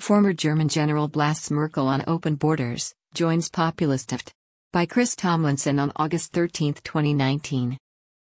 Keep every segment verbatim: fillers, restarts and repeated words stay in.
Former German general blasts Merkel on open borders, joins populist left. By Chris Tomlinson on August thirteenth, twenty nineteen.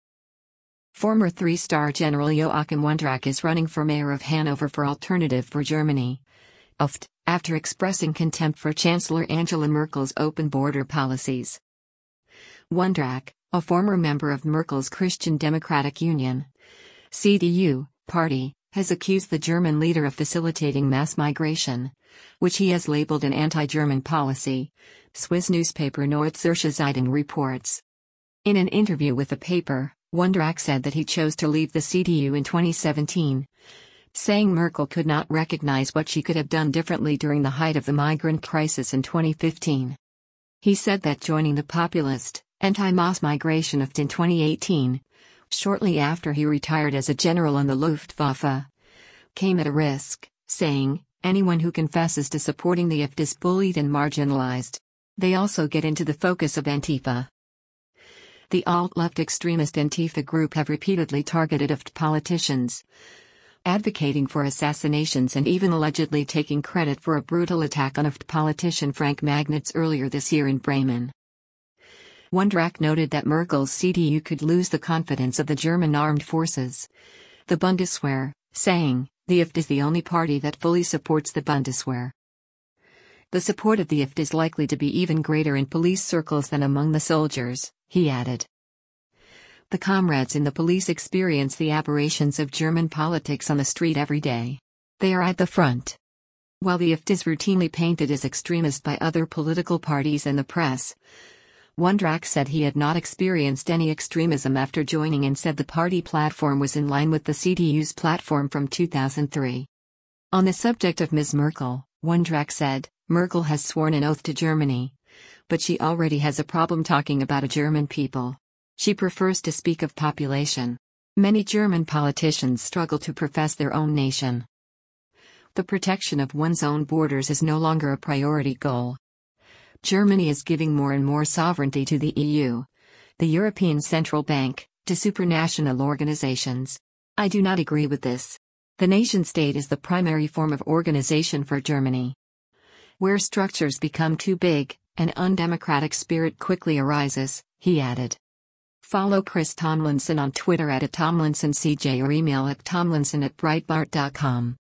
Former three-star General Joachim Wundrack is running for mayor of Hanover for Alternative for Germany. A F T, after expressing contempt for Chancellor Angela Merkel's open border policies. Wundrack, a former member of Merkel's Christian Democratic Union (C D U) party, has accused the German leader of facilitating mass migration, which he has labeled an anti-German policy, Swiss newspaper Neue Zürcher Zeitung reports. In an interview with the paper, Wundrack said that he chose to leave the C D U in twenty seventeen, saying Merkel could not recognize what she could have done differently during the height of the migrant crisis in twenty fifteen. He said that joining the populist, anti-mass migration F T in twenty eighteen, shortly after he retired as a general in the Luftwaffe, came at a risk, saying, anyone who confesses to supporting the F T is bullied and marginalized. They also get into the focus of Antifa. The alt-left extremist Antifa group have repeatedly targeted F T politicians, advocating for assassinations and even allegedly taking credit for a brutal attack on F T politician Frank Magnitz earlier this year in Bremen. Wundrack noted that Merkel's C D U could lose the confidence of the German armed forces, the Bundeswehr, saying, the F T is the only party that fully supports the Bundeswehr. The support of the F T is likely to be even greater in police circles than among the soldiers, he added. The comrades in the police experience the aberrations of German politics on the street every day. They are at the front. While the F T is routinely painted as extremist by other political parties and the press, Wundrack said he had not experienced any extremism after joining and said the party platform was in line with the C D U's platform from two thousand three. On the subject of Miz Merkel, Wundrack said, Merkel has sworn an oath to Germany, but she already has a problem talking about a German people. She prefers to speak of population. Many German politicians struggle to profess their own nation. The protection of one's own borders is no longer a priority goal. Germany is giving more and more sovereignty to the E U, the European Central Bank, to supranational organizations. I do not agree with this. The nation-state is the primary form of organization for Germany. Where structures become too big, an undemocratic spirit quickly arises, he added. Follow Chris Tomlinson on Twitter at Tomlinson C J or email at tomlinson at breitbart dot com.